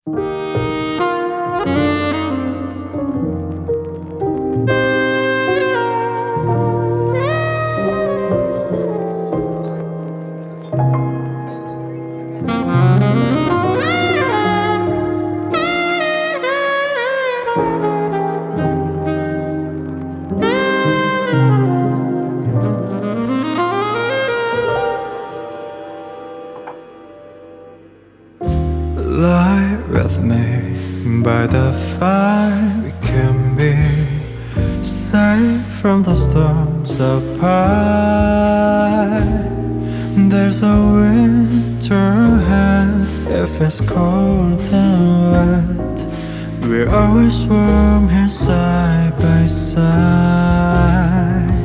Lie with me by the fire. We can be safe from the storms of high. There's a winter ahead. If it's cold and wet, we're always warm here side by side.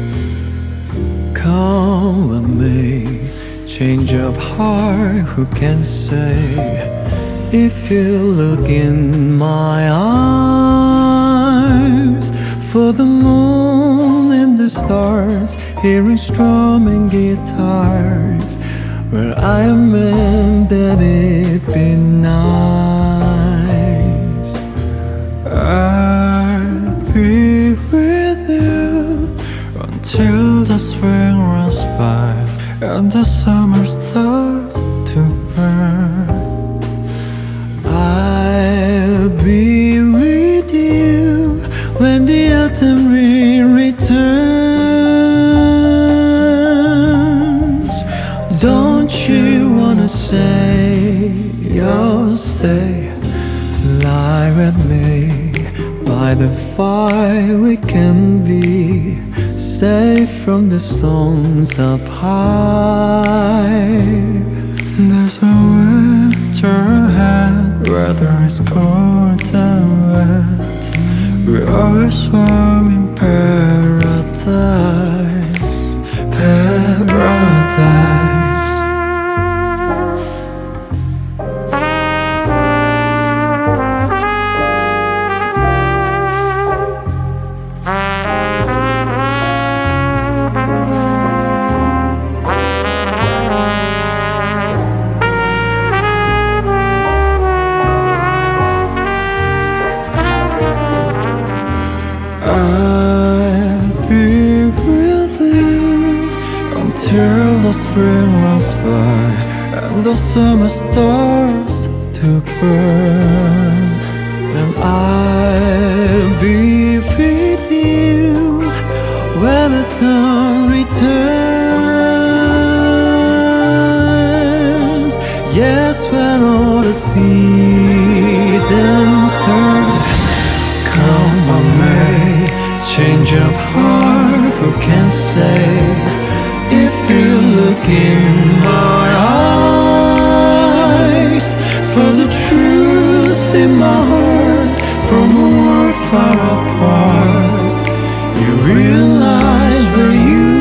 Come with me, change of heart, who can say? If you look in my eyes, for the moon and the stars, hearing strumming guitars, where I am meant that it be nice. I'll be with you until the spring runs by and the summer starts to burn. I'll be with you when the autumn rain returns. Don't you wanna say you'll stay? Lie with me by the fire. We can be safe from the storms up high. There's a winter ahead, weather is cold and wet. We're always warm in paradise, paradise. I'll be with you until the spring runs by and the summer starts to burn. And I'll be with you when the time returns. Yes, when all the seasons turn. Come on, May, change of heart, who can say? If you look in my eyes, for the truth in my heart, from a world far apart, you realize where you